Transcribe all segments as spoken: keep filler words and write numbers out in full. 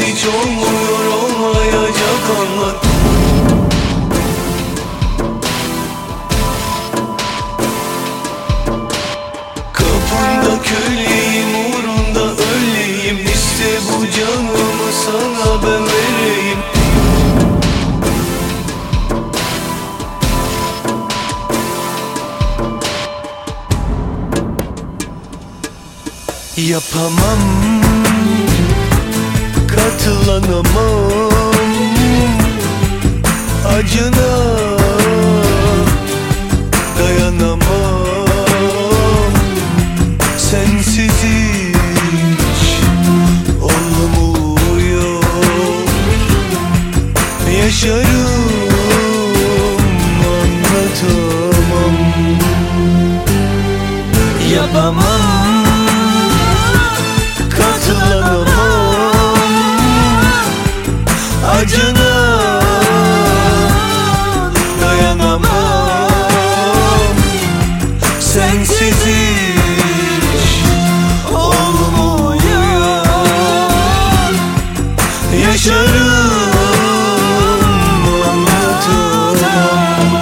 hiç olmuyor, olmayacak anlat. Kapında köleyim, uğrunda öleyim. İşte bu canımı sana ben vereyim. Yapamam, katılanamam acına, dayanamam. Sensiz hiç olmuyor, yaşarım anlatamam. Yapamam, katılanamam acına, dayanamam. Sensiz hiç olmuyor, yaşarım anlatamam.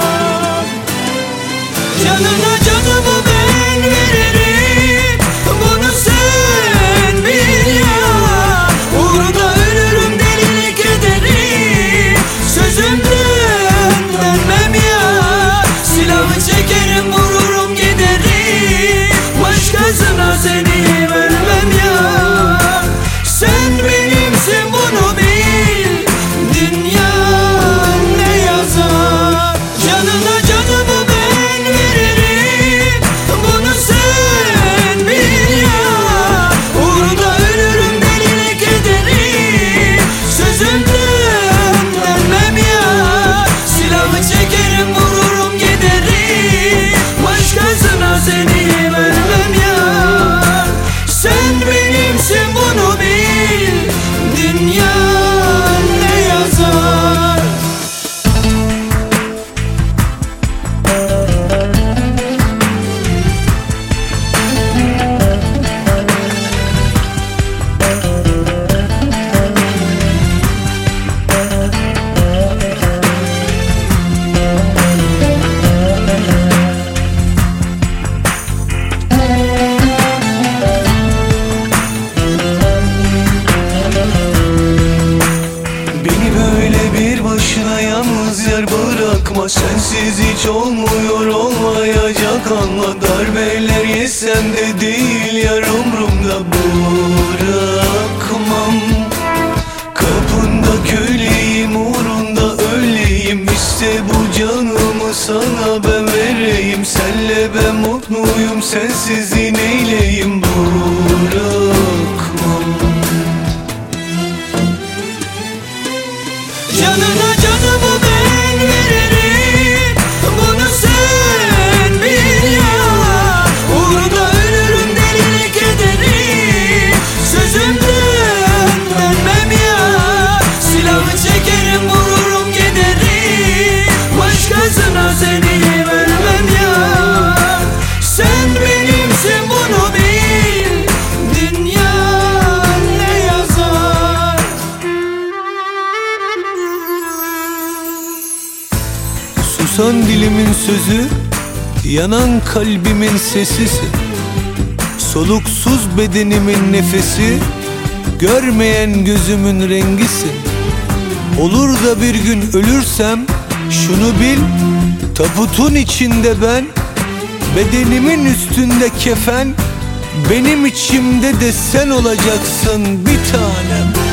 Canına canımı ben veririm, bunu sen bil ya. Uğruna ölürüm, delilik ederim, sözümden dönmem ya. Silahı çekerim, vururum giderim, başkasına seni vermem ya. Sen benimsin, bunu bil, dünya ne yazar. Canına canımı ben veririm, bunu sen bil ya. Uğruna ölürüm, delilik ederim, sözümden dönmem ya. Silahı çekerim, vururum giderim, başkasına seni vermem ya. Sen benimsin, bunu bil, dünya ne yazar. Beni böyle bir başına yalnız yer bırakma. Sensiz hiç olmuyor, olmayacak anla. Darbeler yesem de değil yar, umrumda bırakmam. Kapında köleyim, uğrunda öleyim. İşte bu canımı sana ben vereyim. Senle ben mutluyum, sensiz neyleyim, bırakmam. Canına canımı ben veririm, bunu sen bil ya. Uğruna ölürüm, delilik ederim, sözümden dönmem ya. Silahı çekerim, vururum giderim, başkasına seni vermem ya. Sen benimsin, bunu bil, dünya ne yazar. Susan dilimin sözü, yanan kalbimin sesisin. Soluksuz bedenimin nefesi, görmeyen gözümün rengisin. Olur da bir gün ölürsem şunu bil, tabutun içinde ben, bedenimin üstünde kefen, benim içimde de sen olacaksın bir tanem.